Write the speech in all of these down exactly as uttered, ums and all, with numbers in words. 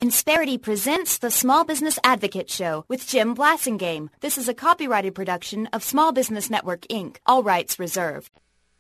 Insperity presents the Small Business Advocate Show with Jim Blasingame. This is a copyrighted production of Small Business Network, Incorporated. All rights reserved.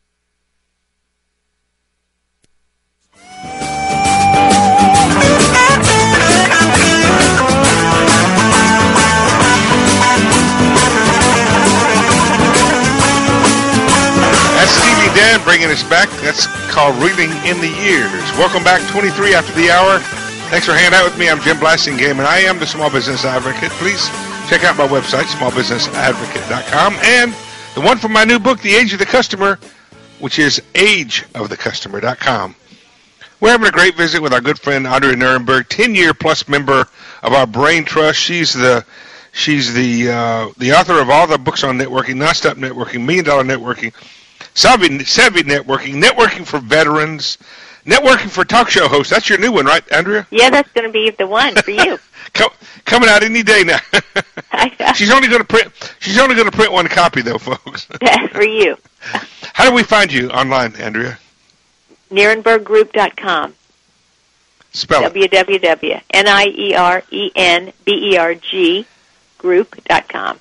That's Stevie Dan bringing us back. That's called Reeling in the Years. Welcome back, twenty-three after the hour. Thanks for hanging out with me. I'm Jim Blasingame, and I am the Small Business Advocate. Please check out my website, small business advocate dot com, and the one from my new book, The Age of the Customer, which is age of the customer dot com. We're having a great visit with our good friend Andrea Nierenberg, ten-year-plus member of our Brain Trust. She's the she's the uh, the author of all the books on networking, Nonstop Networking, Million Dollar Networking, Savvy, Savvy Networking, Networking for Veterans, Networking for Talk Show Hosts. That's your new one, right, Andrea? Yeah, that's going to be the one for you. Come, coming out any day now. she's only going to print. She's only going to print one copy, though, folks. That's for you. How do we find you online, Andrea? Nierenberg Group dot com. Spell it. w w w dot N I E R E N B E R G Group dot com.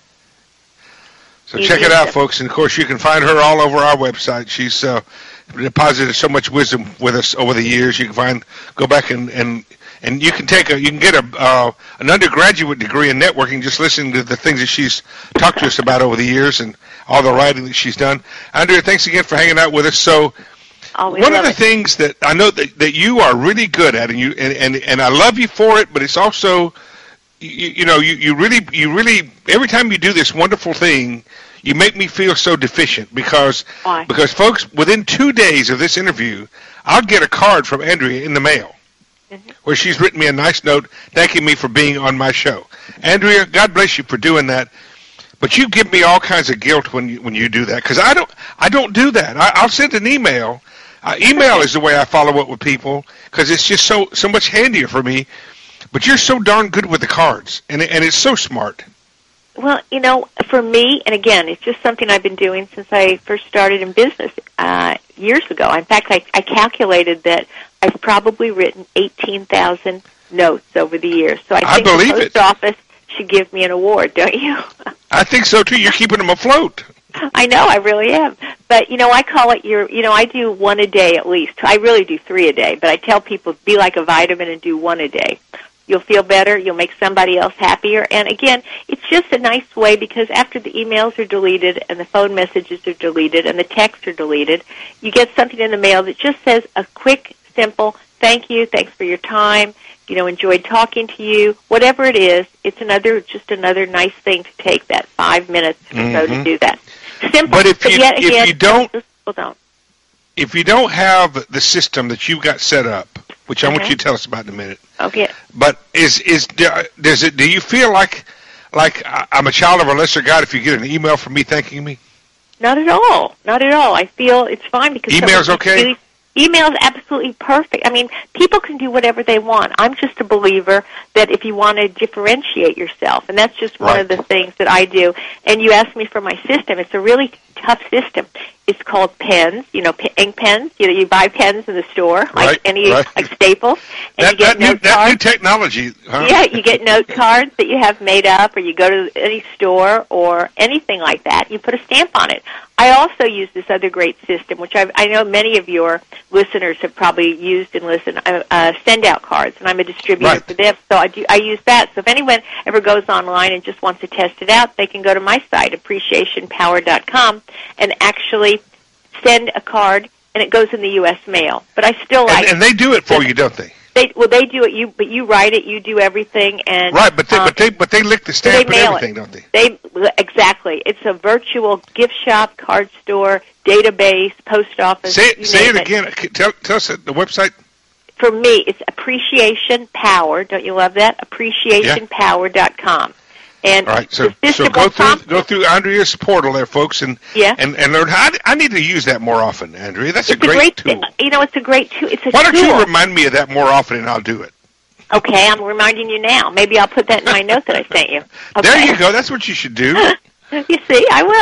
So check it out, folks. And, of course, you can find her all over our website. She's uh, deposited so much wisdom with us over the years. You can find, go back and, and, and you can take a, you can get a uh, an undergraduate degree in networking just listening to the things that she's talked to us about over the years and all the writing that she's done. Andrea, thanks again for hanging out with us. So Always one of the it. things that I know that, that you are really good at, and you and, and, and I love you for it, but it's also, you, you know, you, you really, you really, every time you do this wonderful thing, you make me feel so deficient because, Why? because folks, within two days of this interview, I'll get a card from Andrea in the mail mm-hmm. where she's written me a nice note thanking me for being on my show. Andrea, God bless you for doing that. But you give me all kinds of guilt when you, when you do that because I don't, I don't do that. I, I'll send an email. Uh, email is the way I follow up with people because it's just so, so much handier for me. But you're so darn good with the cards, and and it's so smart. Well, you know, for me, and again, it's just something I've been doing since I first started in business uh, years ago. In fact, I, I calculated that I've probably written eighteen thousand notes over the years. So I I think believe the post it. office should give me an award, don't you? I think so, too. You're keeping them afloat. I know, I really am. But, you know, I call it your, you know, I do one a day at least. I really do three a day, but I tell people be like a vitamin and do one a day. You'll feel better. You'll make somebody else happier. And, again, it's just a nice way because after the emails are deleted and the phone messages are deleted and the texts are deleted, you get something in the mail that just says a quick, simple, thank you, thanks for your time, you know, enjoyed talking to you, whatever it is. It's another, just another nice thing to take that five minutes or mm-hmm. so to do that. Simple, but if but you, yet if again, you don't, people don't. If you don't have the system that you got set up, which I okay. want you to tell us about in a minute. Okay. But is is does it? Do you feel like like I'm a child of a lesser God if you get an email from me thanking me? Not at all. Not at all. I feel it's fine because email's okay. Really, email's absolutely perfect. I mean, people can do whatever they want. I'm just a believer that if you want to differentiate yourself, and that's just one right. of the things that I do. And you asked me for my system. It's a really tough system. It's called pens, you know, p- ink pens. You know, you buy pens in the store, like right, any right. like Staples, and that, you get that, new, note that cards. new technology. Huh? Yeah, you get note cards that you have made up, or you go to any store or anything like that. You put a stamp on it. I also use this other great system, which I've, I know many of your listeners have probably used and listened. Uh, uh, send out cards, and I'm a distributor right. for them, so I do. I use that. So if anyone ever goes online and just wants to test it out, they can go to my site, appreciation power dot com, and actually send a card, and it goes in the U S mail. But I still like. And, and they do it for you, don't they? They well, they do it. You but you write it. You do everything, and right. But they um, but they but they lick the so stamp they and mail everything, it. don't they? They exactly. It's a virtual gift shop, card store, database, post office. Say it, you say it name again. Tell tell us the website. For me, it's Appreciation Power. Don't you love that? appreciation power dot com. And all right, so, the so system go will through prompt go through Andrea's portal there, folks, and Yeah. and, and learn how. I need to use that more often, Andrea. That's it's a great, great tool. You know, it's a great tool. It's a Why don't tool. you remind me of that more often, and I'll do it. Okay, I'm reminding you now. Maybe I'll put that in my note that I sent you. Okay. There you go. That's what you should do. You see, I will.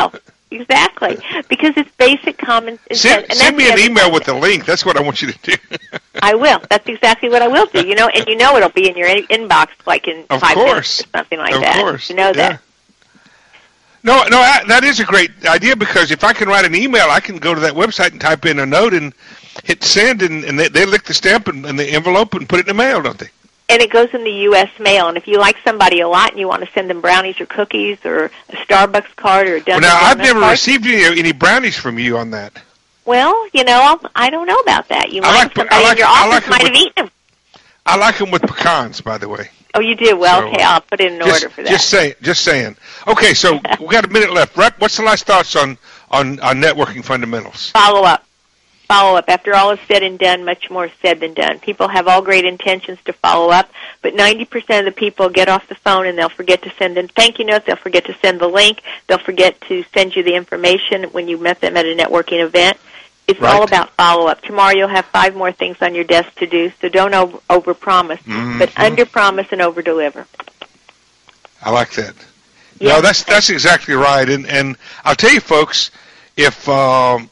Exactly, because it's basic common sense. Send, send me an email with the link. That's what I want you to do. I will. That's exactly what I will do. You know, and you know it'll be in your in- inbox like in of five course. minutes or something like of that. Of course. You know that. Yeah. No, no, I, that is a great idea because if I can write an email, I can go to that website and type in a note and hit send, and, and they, they lick the stamp and, and the envelope and put it in the mail, don't they? And it goes in the U S mail. And if you like somebody a lot and you want to send them brownies or cookies or a Starbucks card or a Dunkin' Well, now, I've Donut never card, received any, any brownies from you on that. Well, you know, I don't know about that. You I might like- somebody I like- in your I office like 'em might with- have eaten them. I like them with pecans, by the way. Oh, you do? Well, So, okay, I'll put it in Just, order for that. just saying. Just saying. Okay, so we got a minute left. Right, what's the last thoughts on, on, on networking fundamentals? Follow up. Follow up. After all is said and done, much more is said than done. People have all great intentions to follow up, but ninety percent of the people get off the phone and they'll forget to send in thank you notes. They'll forget to send the link. They'll forget to send you the information when you met them at a networking event. It's Right. all about follow-up. Tomorrow you'll have five more things on your desk to do, so don't over- overpromise, Mm-hmm. but under-promise and over-deliver. I like that. Yeah. No, that's that's exactly right. And and I'll tell you, folks, if um,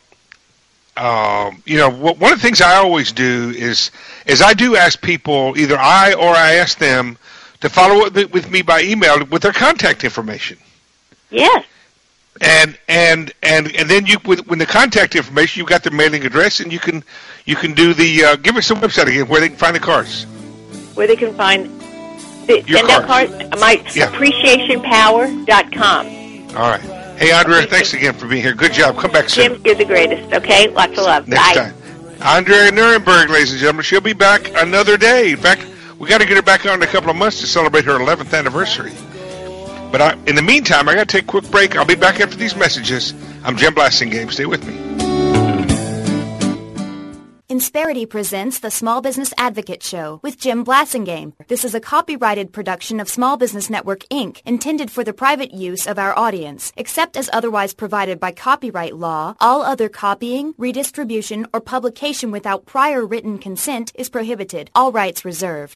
um, you know, w- one of the things I always do is is I do ask people, either I or I ask them to follow up with me by email with their contact information. Yes. And and and and then you with when the contact information, you've got their mailing address, and you can you can do the uh, give us the website again where they can find the cards. Where they can find the Your send out cards. cards, my Yeah. appreciation power dot com. All right. Hey, Andrea, thanks again for being here. Good job. Come back soon. Jim, you're the greatest, okay? Lots of love. Next Bye. time. Andrea Nuremberg, ladies and gentlemen. She'll be back another day. In fact, we got to get her back on in a couple of months to celebrate her eleventh anniversary. But I, in the meantime, I got to take a quick break. I'll be back after these messages. I'm Jim Blasingame. Stay with me. Insperity presents the Small Business Advocate Show with Jim Blasingame. This is a copyrighted production of Small Business Network, Incorporated, intended for the private use of our audience. Except as otherwise provided by copyright law, all other copying, redistribution, or publication without prior written consent is prohibited. All rights reserved.